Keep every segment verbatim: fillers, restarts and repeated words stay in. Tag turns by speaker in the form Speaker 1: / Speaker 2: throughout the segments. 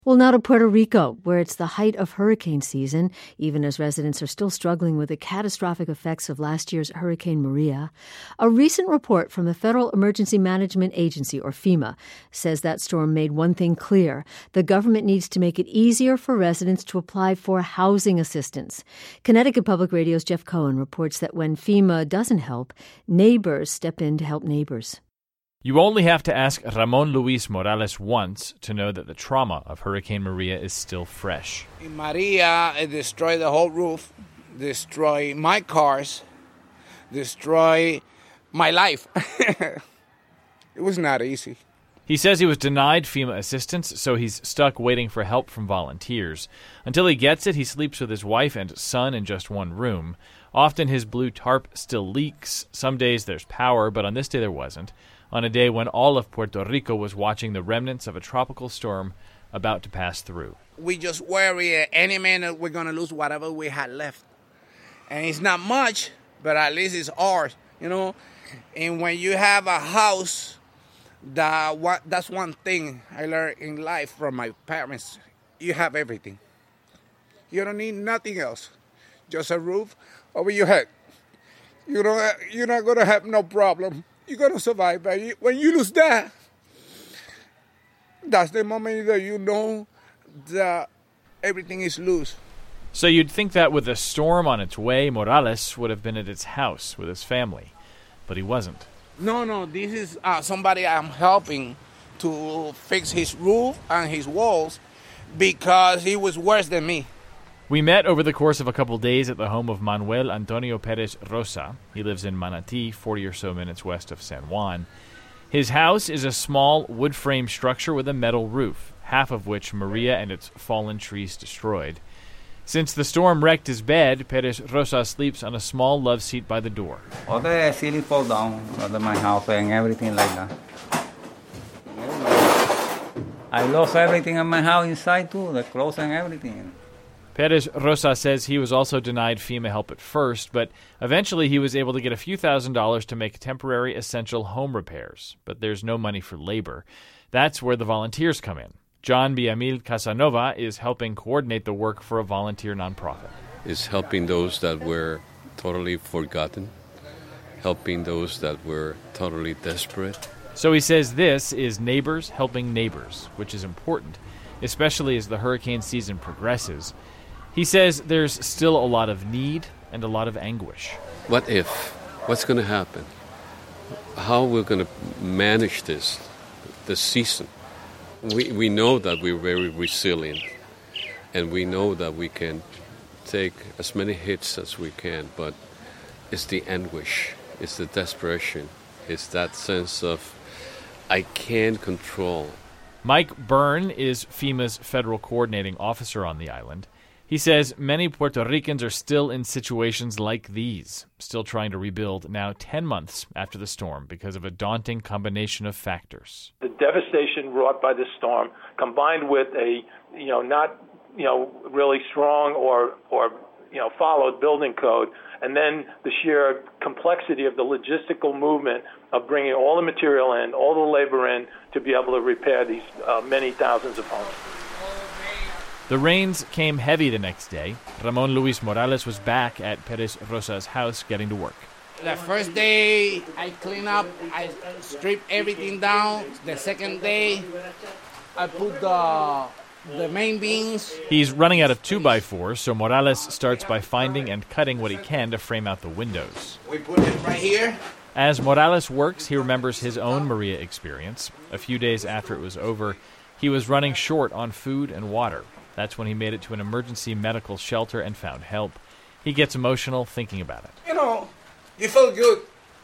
Speaker 1: Well, now to Puerto Rico, where it's the height of hurricane season, even as residents are still struggling with the catastrophic effects of last year's Hurricane Maria. A recent report from the Federal Emergency Management Agency, or FEMA, says that storm made one thing clear. The government needs to make it easier for residents to apply for housing assistance. Connecticut Public Radio's Jeff Cohen reports that when FEMA doesn't help, neighbors step in to help neighbors.
Speaker 2: You only have to ask Ramon Luis Morales once to know that the trauma of Hurricane Maria is still fresh.
Speaker 3: In Maria, it destroyed the whole roof, destroyed my cars, destroyed my life. It was not easy.
Speaker 2: He says he was denied FEMA assistance, so he's stuck waiting for help from volunteers. Until he gets it, he sleeps with his wife and son in just one room. Often his blue tarp still leaks. Some days there's power, but on this day there wasn't. On a day when all of Puerto Rico was watching the remnants of a tropical storm about to pass through.
Speaker 3: We just worry any minute we're going to lose whatever we had left. And it's not much, but at least it's ours, you know. And when you have a house, that what that's one thing I learned in life from my parents. You have everything. You don't need nothing else. Just a roof over your head. You don't, you're not going to have no problem. You're going to survive, but when you lose that, that's the moment that you know that everything is loose.
Speaker 2: So you'd think that with a storm on its way, Morales would have been at his house with his family, but he wasn't.
Speaker 3: No, no, this is uh, somebody I'm helping to fix his roof and his walls because he was worse than me.
Speaker 2: We met over the course of a couple days at the home of Manuel Antonio Perez Rosa. He lives in Manatí, forty or so minutes west of San Juan. His house is a small wood frame structure with a metal roof, half of which Maria and its fallen trees destroyed. Since the storm wrecked his bed, Perez Rosa sleeps on a small love seat by the door.
Speaker 4: All the ceiling fall down under my house and everything like that. I lost everything in my house inside too, the clothes and everything.
Speaker 2: Perez Rosa says he was also denied FEMA help at first, but eventually he was able to get a few thousand dollars to make temporary essential home repairs. But there's no money for labor. That's where the volunteers come in. John Villamil Casanova is helping coordinate the work for a volunteer nonprofit.
Speaker 5: It's helping those that were totally forgotten, helping those that were totally desperate.
Speaker 2: So he says this is neighbors helping neighbors, which is important, especially as the hurricane season progresses. He says there's still a lot of need and a lot of anguish.
Speaker 5: What if? What's going to happen? How we're going to manage this, this season? We we know that we're very resilient, and we know that we can take as many hits as we can, but it's the anguish, it's the desperation, it's that sense of I can't control.
Speaker 2: Mike Byrne is FEMA's federal coordinating officer on the island. He says many Puerto Ricans are still in situations like these, still trying to rebuild now ten months after the storm because of a daunting combination of factors.
Speaker 6: The devastation wrought by this storm, combined with a, you know, not, you know, really strong or, or, you know, followed building code, and then the sheer complexity of the logistical movement of bringing all the material in, all the labor in, to be able to repair these uh, many thousands of homes.
Speaker 2: The rains came heavy the next day. Ramon Luis Morales was back at Perez Rosa's house getting to work.
Speaker 3: The first day I clean up, I strip everything down. The second day I put the the main beams.
Speaker 2: He's running out of two by fours, so Morales starts by finding and cutting what he can to frame out the windows.
Speaker 3: We put it right here.
Speaker 2: As Morales works, he remembers his own Maria experience. A few days after it was over, he was running short on food and water. That's when he made it to an emergency medical shelter and found help. He gets emotional thinking about it.
Speaker 3: You know, you feel good.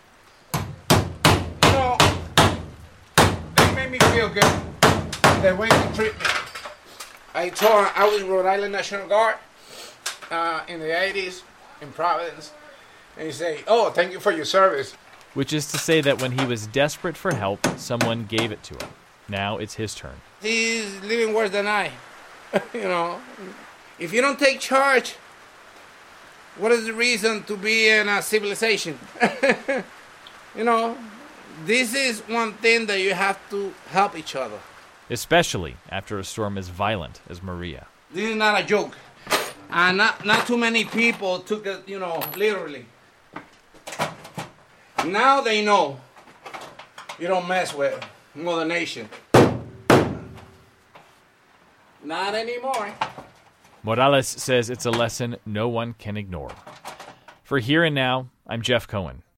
Speaker 3: You know, they made me feel good. The way they treat me. I told him I was Rhode Island National Guard uh, in the eighties in Providence. And he said, oh, thank you for your service.
Speaker 2: Which is to say that when he was desperate for help, someone gave it to him. Now it's his turn.
Speaker 3: He's living worse than I. You know, if you don't take charge, what is the reason to be in a civilization? You know, this is one thing that you have to help each other.
Speaker 2: especially after a storm as violent as Maria.
Speaker 3: This is not a joke. And not, not too many people took it, you know, literally. Now they know you don't mess with Mother Nation. Not anymore.
Speaker 2: Morales says it's a lesson no one can ignore. For Here and Now, I'm Jeff Cohen.